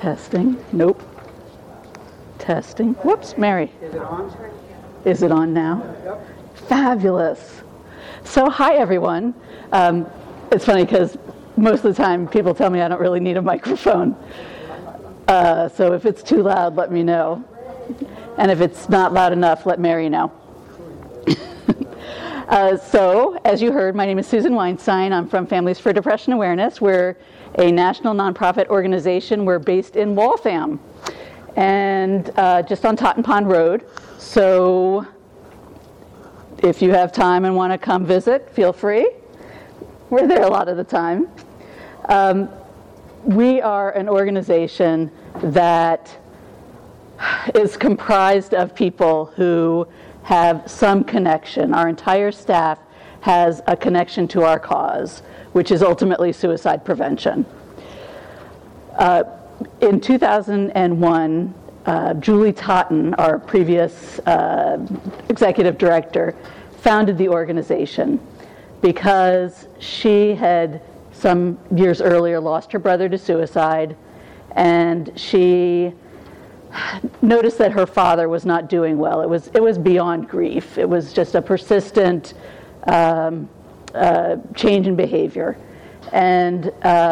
Testing. Nope. Testing. Whoops, Mary. Is it on? Is it on now? Yep. Fabulous. So, hi everyone. It's funny because most of the time people tell me I don't really need a microphone. So if it's too loud, let me know. And if it's not loud enough, let Mary know. So, as you heard, my name is Susan Weinstein. I'm from Families for Depression Awareness. We're a national nonprofit organization. We're based in Waltham and just on Totten Pond Road. So if you have time and want to come visit, feel free. We're there a lot of the time. We are an organization that is comprised of people who have some connection. Our entire staff has a connection to our cause, which is ultimately suicide prevention. In 2001, Julie Totten, our previous executive director, founded the organization because she had some years earlier lost her brother to suicide, and she noticed that her father was not doing well. It was beyond grief. It was just a persistent change in behavior, and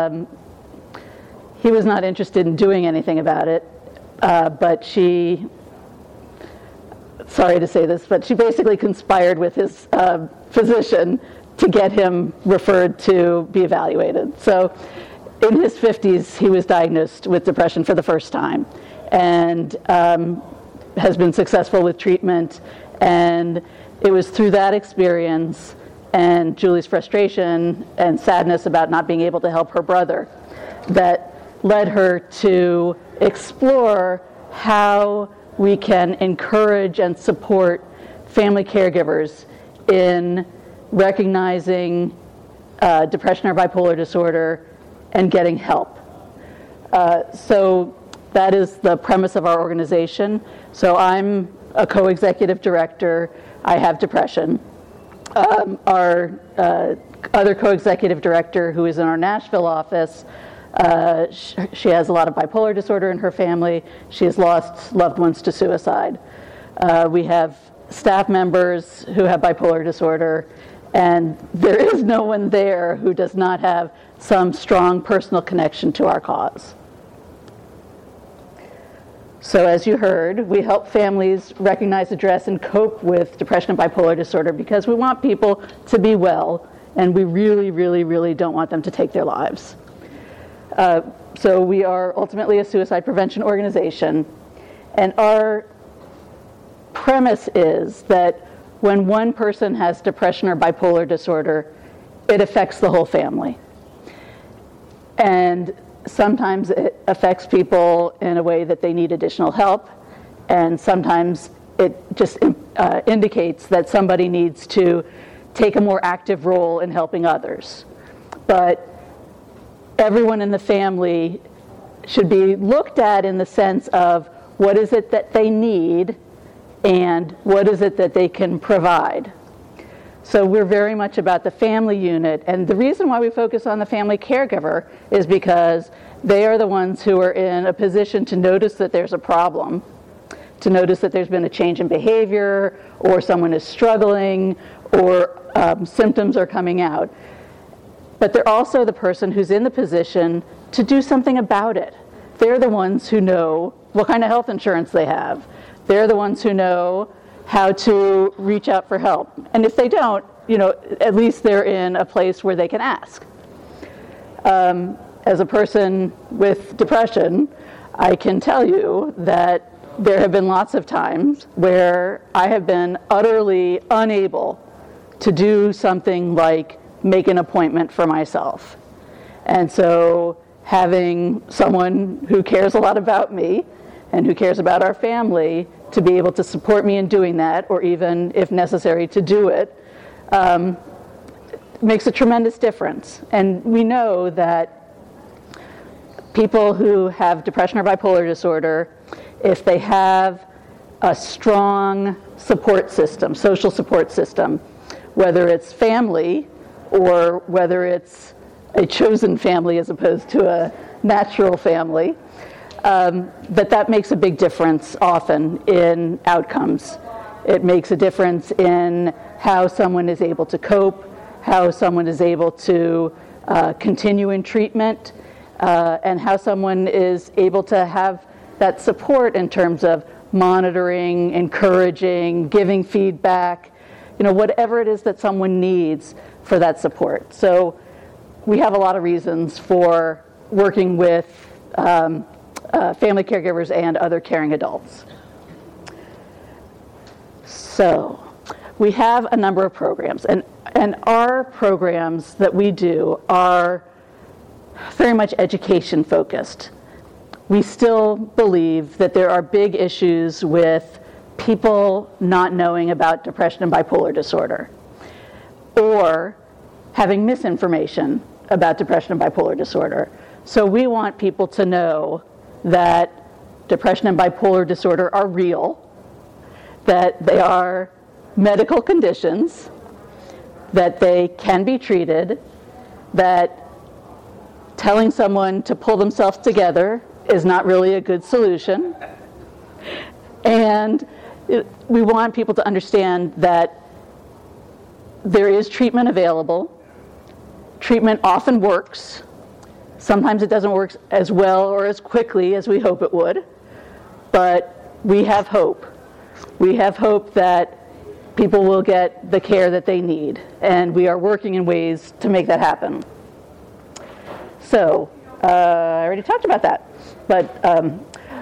he was not interested in doing anything about it. But she, sorry to say this, but she basically conspired with his physician to get him referred to be evaluated. So in his 50s, he was diagnosed with depression for the first time and has been successful with treatment. And it was through that experience and Julie's frustration and sadness about not being able to help her brother that led her to explore how we can encourage and support family caregivers in recognizing depression or bipolar disorder and getting help. So that is the premise of our organization. So I'm a co-executive director. I have depression. Our other co-executive director, who is in our Nashville office, she has a lot of bipolar disorder in her family. She has lost loved ones to suicide. We have staff members who have bipolar disorder, and there is no one there who does not have some strong personal connection to our cause. So as you heard, we help families recognize, address, and cope with depression and bipolar disorder because we want people to be well, and we really, really, really don't want them to take their lives. So we are ultimately a suicide prevention organization, and our premise is that when one person has depression or bipolar disorder, it affects the whole family. And sometimes it affects people in a way that they need additional help, and sometimes it just indicates that somebody needs to take a more active role in helping others. But everyone in the family should be looked at in the sense of what is it that they need and what is it that they can provide. So we're very much about the family unit, and the reason why we focus on the family caregiver is because they are the ones who are in a position to notice that there's a problem, to notice that there's been a change in behavior, or someone is struggling, or symptoms are coming out. But they're also the person who's in the position to do something about it. They're the ones who know what kind of health insurance they have. They're the ones who know how to reach out for help. And if they don't, at least they're in a place where they can ask. As a person with depression, I can tell you that there have been lots of times where I have been utterly unable to do something like make an appointment for myself. And so having someone who cares a lot about me and who cares about our family to be able to support me in doing that, or even, if necessary, to do it, makes a tremendous difference. And we know that people who have depression or bipolar disorder, if they have a strong support system, social support system, whether it's family or whether it's a chosen family as opposed to a natural family, But that makes a big difference often in outcomes. It makes a difference in how someone is able to cope, how someone is able to continue in treatment, and how someone is able to have that support in terms of monitoring, encouraging, giving feedback, whatever it is that someone needs for that support. So we have a lot of reasons for working with family caregivers and other caring adults. So we have a number of programs, and our programs that we do are very much education focused. We still believe that there are big issues with people not knowing about depression and bipolar disorder, or having misinformation about depression and bipolar disorder. So we want people to know that depression and bipolar disorder are real, that they are medical conditions, that they can be treated, that telling someone to pull themselves together is not really a good solution. And we want people to understand that there is treatment available. Treatment often works. Sometimes it doesn't work as well or as quickly as we hope it would, but we have hope. We have hope that people will get the care that they need, and we are working in ways to make that happen. So, I already talked about that, but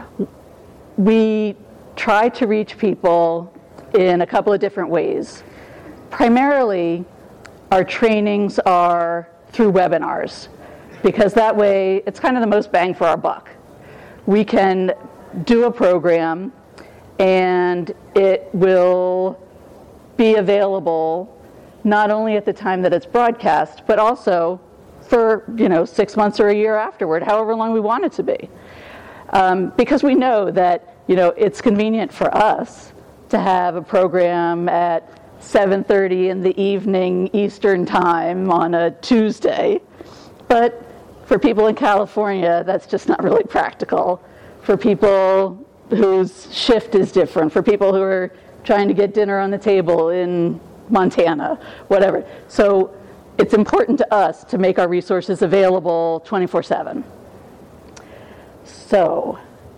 we try to reach people in a couple of different ways. Primarily, our trainings are through webinars, because that way it's kind of the most bang for our buck. We can do a program and it will be available not only at the time that it's broadcast, but also for 6 months or a year afterward, however long we want it to be. Because we know that it's convenient for us to have a program at 7:30 in the evening Eastern time on a Tuesday, but for people in California, that's just not really practical. For people whose shift is different, for people who are trying to get dinner on the table in Montana, whatever. So it's important to us to make our resources available 24/7. So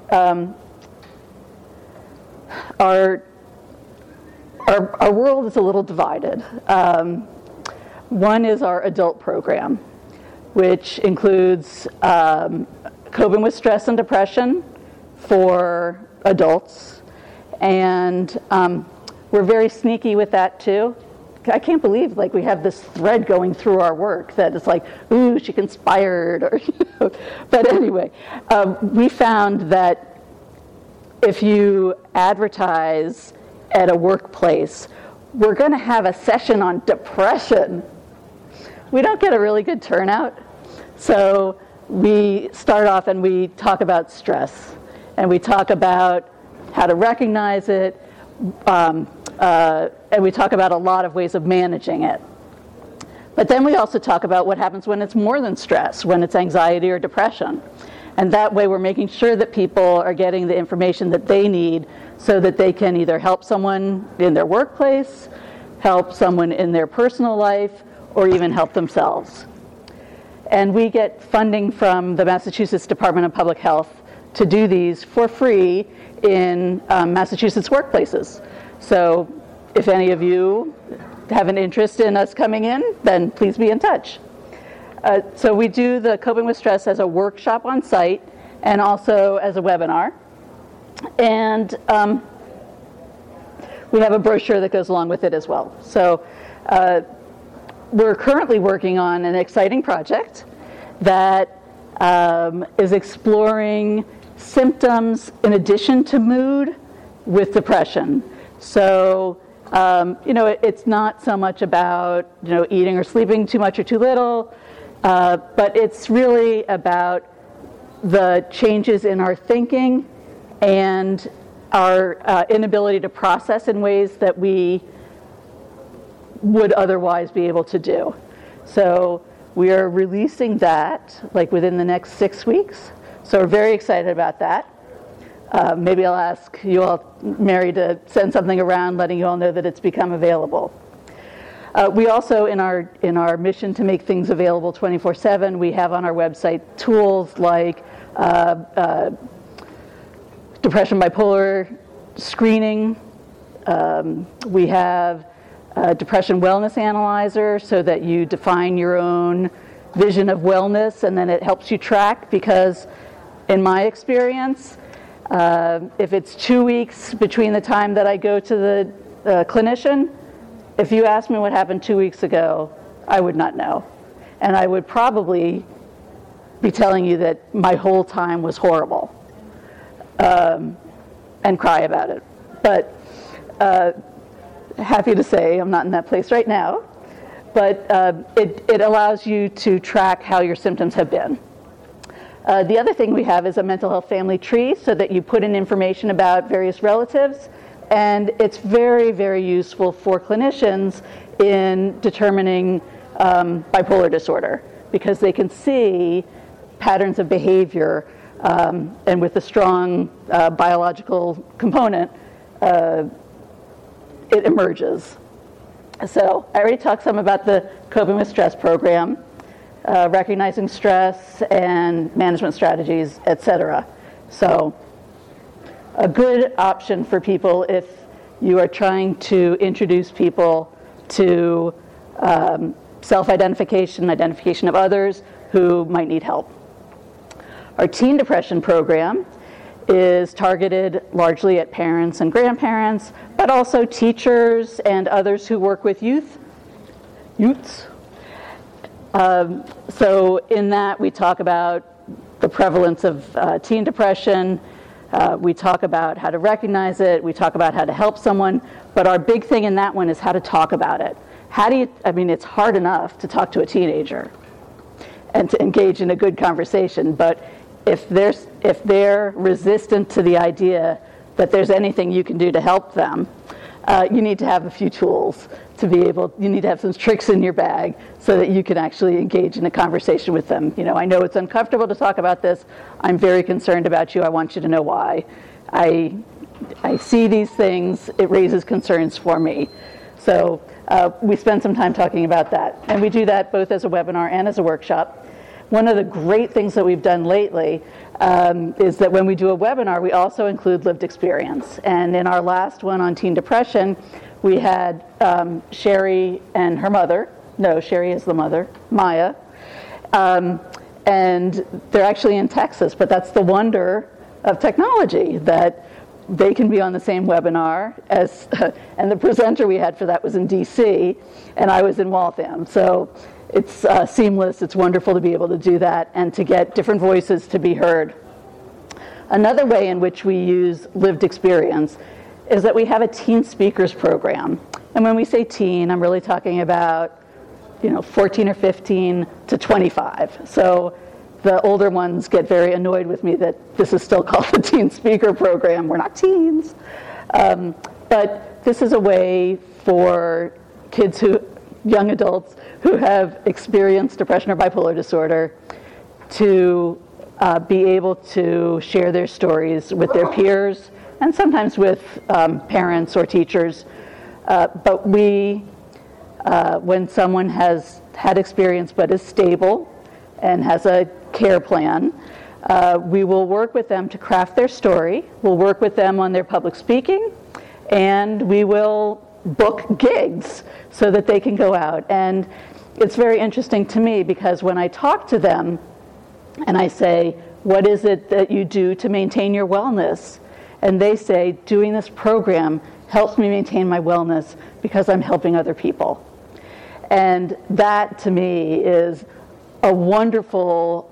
our world is a little divided. One is our adult program, which includes coping with stress and depression for adults. And we're very sneaky with that too. I can't believe we have this thread going through our work that it's like, ooh, she conspired, or But anyway, we found that if you advertise at a workplace, we're going to have a session on depression, we don't get a really good turnout. So we start off and we talk about stress, and we talk about how to recognize it, and we talk about a lot of ways of managing it. But then we also talk about what happens when it's more than stress, when it's anxiety or depression. And that way we're making sure that people are getting the information that they need so that they can either help someone in their workplace, help someone in their personal life, or even help themselves. And we get funding from the Massachusetts Department of Public Health to do these for free in Massachusetts workplaces. So if any of you have an interest in us coming in, then please be in touch. So we do the Coping with Stress as a workshop on site and also as a webinar. And we have a brochure that goes along with it as well. So we're currently working on an exciting project that is exploring symptoms in addition to mood with depression. So it's not so much about eating or sleeping too much or too little, but it's really about the changes in our thinking and our inability to process in ways that we would otherwise be able to do. So we are releasing that within the next 6 weeks. So we're very excited about that. Maybe I'll ask you all, Mary, to send something around letting you all know that it's become available. We also, in our mission to make things available 24/7, we have on our website tools like depression bipolar screening. We have a depression wellness analyzer so that you define your own vision of wellness, and then it helps you track, because in my experience, if it's 2 weeks between the time that I go to the clinician, if you asked me what happened 2 weeks ago, I would not know. And I would probably be telling you that my whole time was horrible, and cry about it. But happy to say I'm not in that place right now. But it allows you to track how your symptoms have been. The other thing we have is a mental health family tree, so that you put in information about various relatives, and it's very, very useful for clinicians in determining bipolar disorder, because they can see patterns of behavior, and with a strong biological component, it emerges. So I already talked some about the Coping with Stress program, recognizing stress and management strategies, etc. So a good option for people if you are trying to introduce people to self-identification, identification of others who might need help. Our teen depression program is targeted largely at parents and grandparents, but also teachers and others who work with youths. So in that, we talk about the prevalence of teen depression. We talk about how to recognize it. We talk about how to help someone. But our big thing in that one is how to talk about it. It's hard enough to talk to a teenager and to engage in a good conversation, but if they're resistant to the idea that there's anything you can do to help them, you need to have a few tools to be able, you need to have some tricks in your bag so that you can actually engage in a conversation with them. I know it's uncomfortable to talk about this. I'm very concerned about you. I want you to know why. I see these things. It raises concerns for me. So we spend some time talking about that. And we do that both as a webinar and as a workshop. One of the great things that we've done lately is that when we do a webinar, we also include lived experience. And in our last one on teen depression, we had Sherry and her mother. No, Sherry is the mother, Maya. And they're actually in Texas, but that's the wonder of technology, that they can be on the same webinar as, and the presenter we had for that was in DC, and I was in Waltham. So it's seamless. It's wonderful to be able to do that and to get different voices to be heard. Another way in which we use lived experience is that we have a teen speakers program. And when we say teen, I'm really talking about 14 or 15 to 25. So the older ones get very annoyed with me that this is still called the teen speaker program. We're not teens. But this is a way for young adults who have experienced depression or bipolar disorder to be able to share their stories with their peers and sometimes with parents or teachers. But when someone has had experience but is stable and has a care plan, we will work with them to craft their story. We'll work with them on their public speaking, and we will book gigs so that they can go out. And it's very interesting to me because when I talk to them and I say, what is it that you do to maintain your wellness? And they say, doing this program helps me maintain my wellness because I'm helping other people. And that to me is a wonderful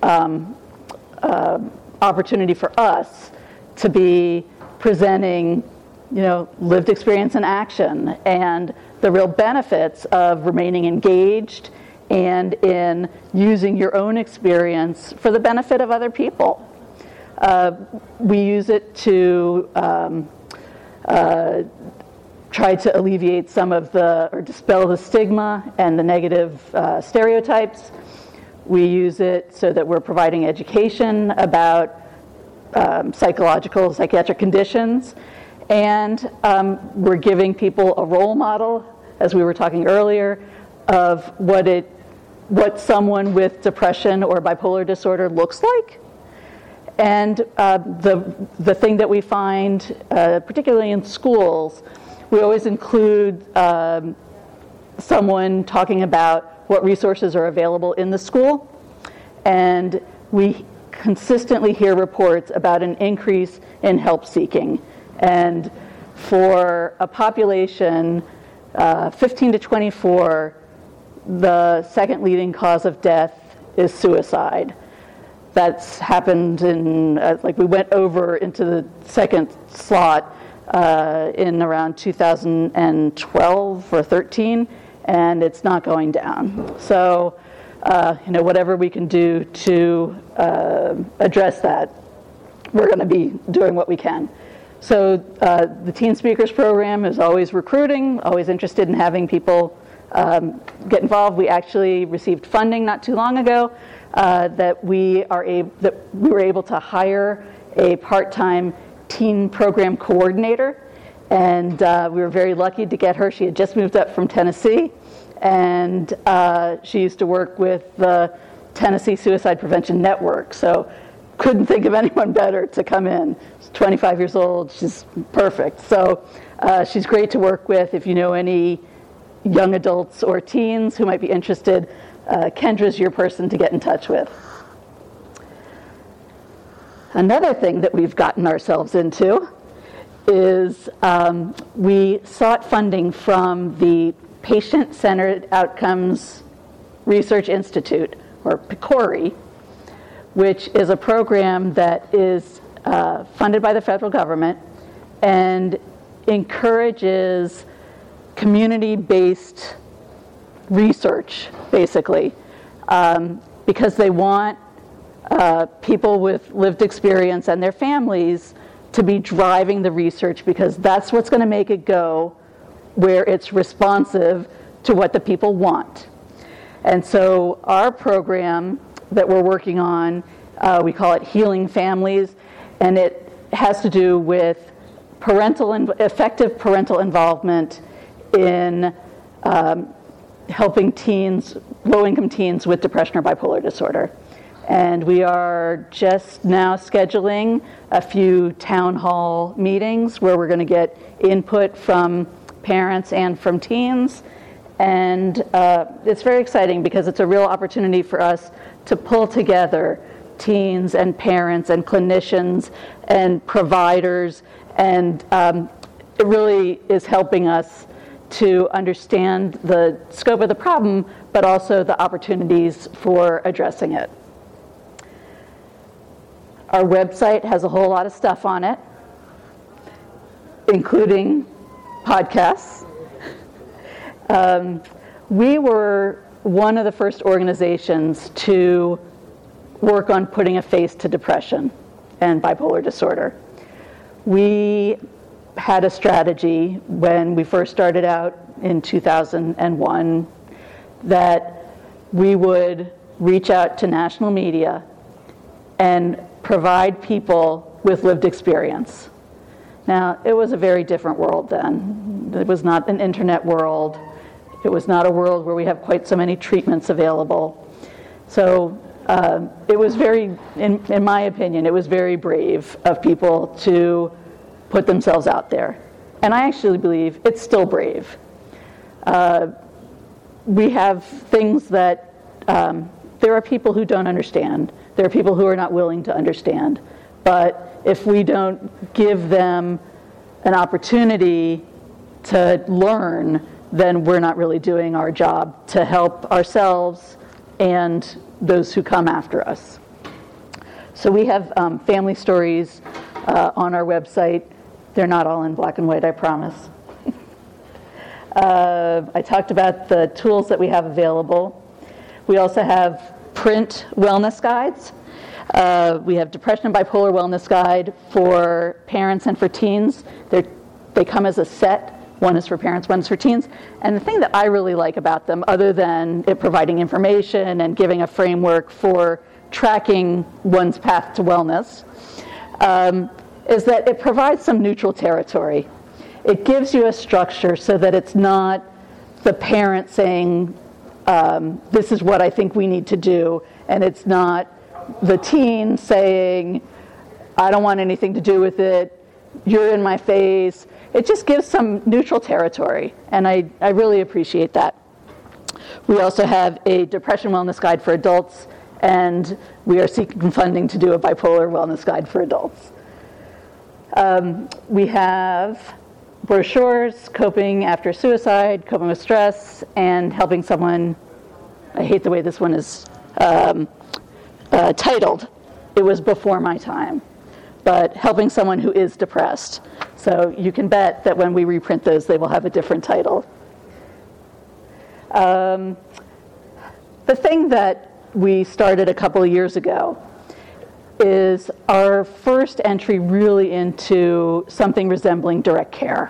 opportunity for us to be presenting lived experience in action and the real benefits of remaining engaged and in using your own experience for the benefit of other people. We use it to try to alleviate or dispel the stigma and the negative stereotypes. We use it so that we're providing education about psychiatric conditions, and we're giving people a role model, as we were talking earlier, of what someone with depression or bipolar disorder looks like. And the thing that we find, particularly in schools, we always include someone talking about what resources are available in the school, and we consistently hear reports about an increase in help seeking. And for a population 15 to 24, the second leading cause of death is suicide. That's happened in, we went over into the second slot in around 2012 or 13, and it's not going down. So, whatever we can do to address that, we're going to be doing what we can. So the Teen Speakers Program is always recruiting, always interested in having people get involved. We actually received funding not too long ago that we were able to hire a part-time teen program coordinator, and we were very lucky to get her. She had just moved up from Tennessee, and she used to work with the Tennessee Suicide Prevention Network, so couldn't think of anyone better to come in. She's 25 years old, she's perfect. So she's great to work with. If you know any young adults or teens who might be interested, Kendra's your person to get in touch with. Another thing that we've gotten ourselves into is we sought funding from the Patient-Centered Outcomes Research Institute, or PCORI, which is a program that is funded by the federal government and encourages community-based research, basically, because they want people with lived experience and their families to be driving the research, because that's what's going to make it go where it's responsive to what the people want. And so our program that we're working on, we call it Healing Families, and it has to do with effective parental involvement in helping teens, low-income teens with depression or bipolar disorder. And we are just now scheduling a few town hall meetings where we're going to get input from parents and from teens. And it's very exciting because it's a real opportunity for us to pull together teens and parents and clinicians and providers, and it really is helping us to understand the scope of the problem, but also the opportunities for addressing it. Our website has a whole lot of stuff on it, including podcasts. We were one of the first organizations to work on putting a face to depression and bipolar disorder. We had a strategy when we first started out in 2001 that we would reach out to national media and provide people with lived experience. Now, it was a very different world then. It was not an internet world. It was not a world where we have quite so many treatments available. So it was very, in my opinion, it was very brave of people to put themselves out there. And I actually believe it's still brave. We have things that there are people who don't understand. There are people who are not willing to understand. But if we don't give them an opportunity to learn, then we're not really doing our job to help ourselves and those who come after us. So we have family stories on our website. They're not all in black and white, I promise. I talked about the tools that we have available. We also have print wellness guides. We have Depression and Bipolar Wellness Guide for parents and for teens. They come as a set One is for parents, one is for teens. And the thing that I really like about them, other than it providing information and giving a framework for tracking one's path to wellness, is that it provides some neutral territory. It gives you a structure so that it's not the parent saying, this is what I think we need to do, and it's not the teen saying, I don't want anything to do with it, you're in my face. It just gives some neutral territory, and I really appreciate that. We also have a depression wellness guide for adults, and we are seeking funding to do a bipolar wellness guide for adults. We have brochures, coping after suicide, coping with stress, and helping someone. I hate the way this one is titled. It was before my time, but helping someone who is depressed. So you can bet that when we reprint those, they will have a different title. The thing that we started a couple of years ago is our first entry really into something resembling direct care.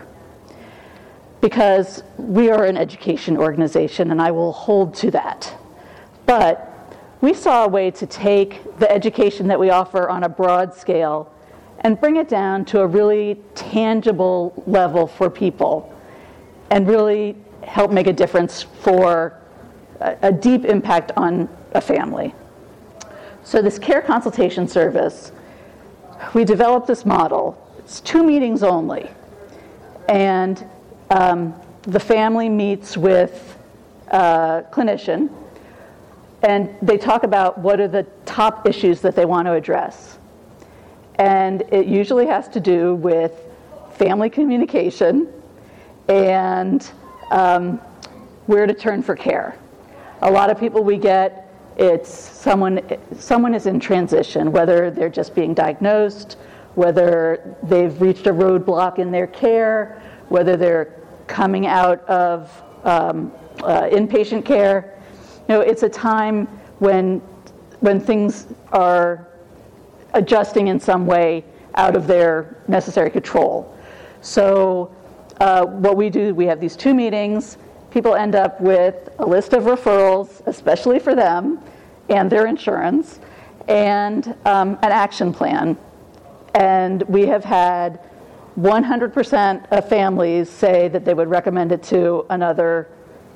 Because we are an education organization, and I will hold to that. But we saw a way to take the education that we offer on a broad scale and bring it down to a really tangible level for people and really help make a difference for a deep impact on a family. So this care consultation service, we developed this model. It's 2 meetings only. And the family meets with a clinician, and they talk about what are the top issues that they want to address. And it usually has to do with family communication and where to turn for care. A lot of people we get, it's someone is in transition, whether they're just being diagnosed, whether they've reached a roadblock in their care, whether they're coming out of inpatient care. It's a time when things are adjusting in some way out of their necessary control. So what we do, we have these 2 meetings. People end up with a list of referrals, especially for them and their insurance, and an action plan. And we have had 100% of families say that they would recommend it to another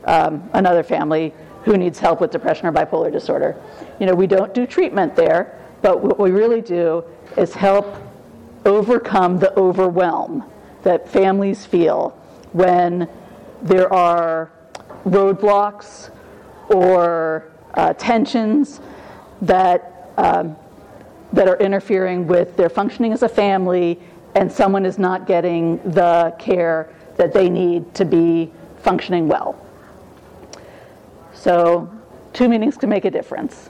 family who needs help with depression or bipolar disorder. We don't do treatment there, but what we really do is help overcome the overwhelm that families feel when there are roadblocks or tensions that are interfering with their functioning as a family, and someone is not getting the care that they need to be functioning well. So 2 meetings can make a difference.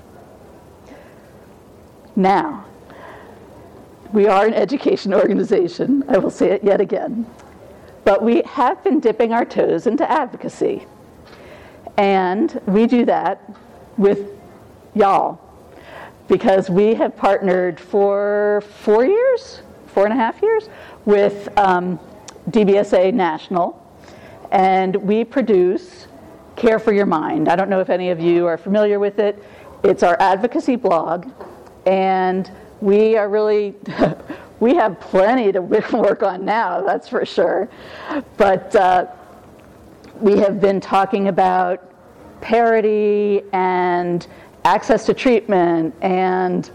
Now, we are an education organization. I will say it yet again. But we have been dipping our toes into advocacy. And we do that with y'all, because we have partnered for 4.5 years, with DBSA National, and we produce Care for Your Mind. I don't know if any of you are familiar with it. It's our advocacy blog, and we are really, we have plenty to work on now, that's for sure. But we have been talking about parity and access to treatment and,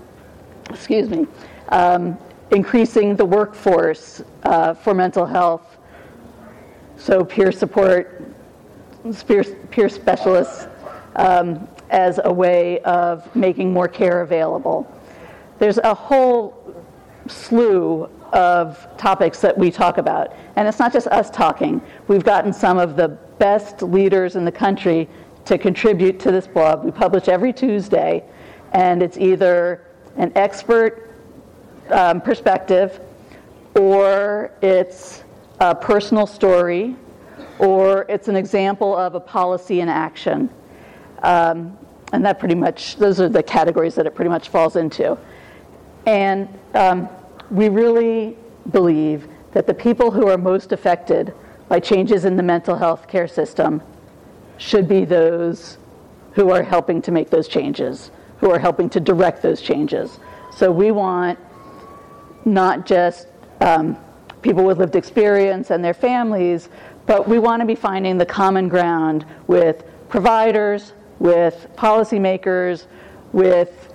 increasing the workforce for mental health. So peer support, peer specialists as a way of making more care available. There's a whole slew of topics that we talk about. And it's not just us talking. We've gotten some of the best leaders in the country to contribute to this blog. We publish every Tuesday, and it's either an expert perspective, or it's a personal story, or it's an example of a policy in action. And that pretty much, those are the categories that it pretty much falls into. And we really believe that the people who are most affected by changes in the mental health care system should be those who are helping to make those changes, who are helping to direct those changes. So we want not just people with lived experience and their families, but we want to be finding the common ground with providers, with policymakers, with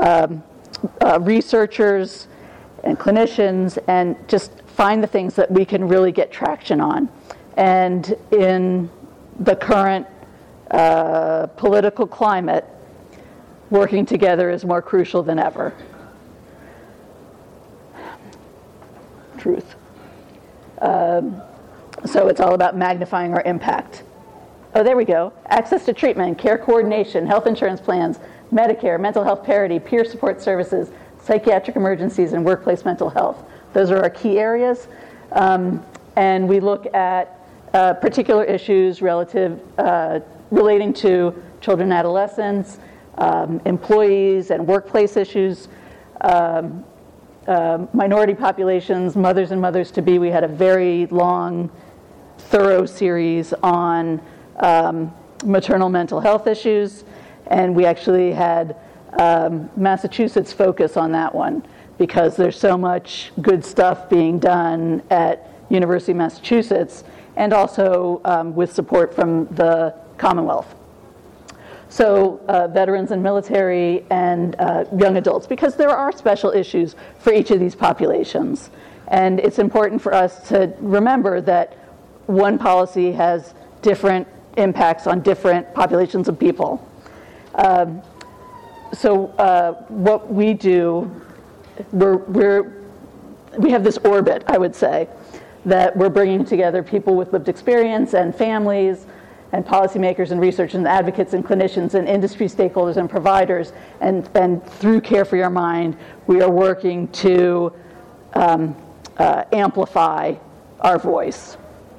researchers and clinicians, and just find the things that we can really get traction on. And in the current political climate, working together is more crucial than ever. Truth. So it's all about magnifying our impact. Oh, there we go. Access to treatment, care coordination, health insurance plans, Medicare, mental health parity, peer support services, psychiatric emergencies, and workplace mental health. Those are our key areas. And we look at particular issues relating to children and adolescents, employees and workplace issues, minority populations, mothers and mothers-to-be. We had a very long, thorough series on maternal mental health issues, and we actually had Massachusetts focus on that one because there's so much good stuff being done at University of Massachusetts, and also with support from the Commonwealth. So veterans and military and young adults, because there are special issues for each of these populations. And it's important for us to remember that one policy has different impacts on different populations of people. So what we do, we have this orbit, I would say, that we're bringing together people with lived experience and families and policymakers and researchers and advocates and clinicians and industry stakeholders and providers. And through Care for Your Mind, we are working to amplify our voice.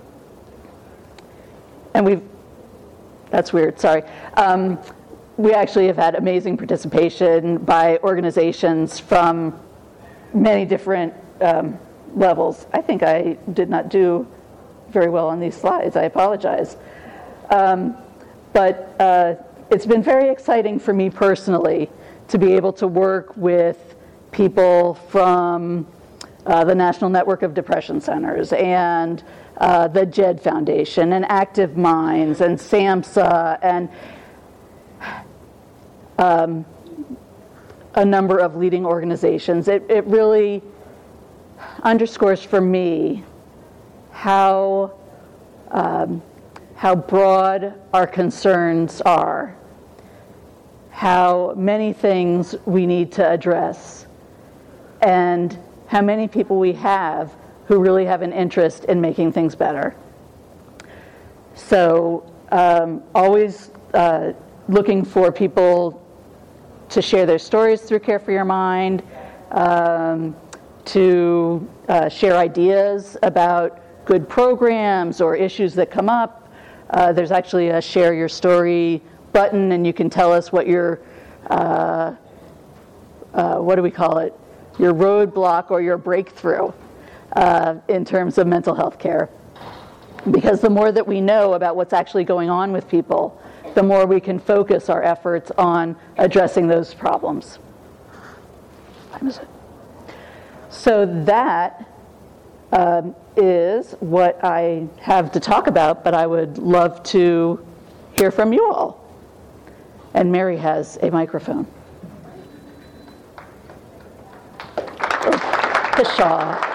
And that's weird, sorry. We actually have had amazing participation by organizations from many different levels. I think I did not do very well on these slides, I apologize. But it's been very exciting for me personally to be able to work with people from the National Network of Depression Centers and the JED Foundation and Active Minds and SAMHSA and a number of leading organizations. It really underscores for me how broad our concerns are, how many things we need to address, and how many people we have who really have an interest in making things better. So always looking for people to share their stories through Care for Your Mind, to share ideas about good programs or issues that come up. There's actually a Share Your Story button, and you can tell us what your, what do we call it? Your roadblock or your breakthrough in terms of mental health care. Because the more that we know about what's actually going on with people, the more we can focus our efforts on addressing those problems. What time is it? So that is what I have to talk about, but I would love to hear from you all. And Mary has a microphone. Oh, pshaw.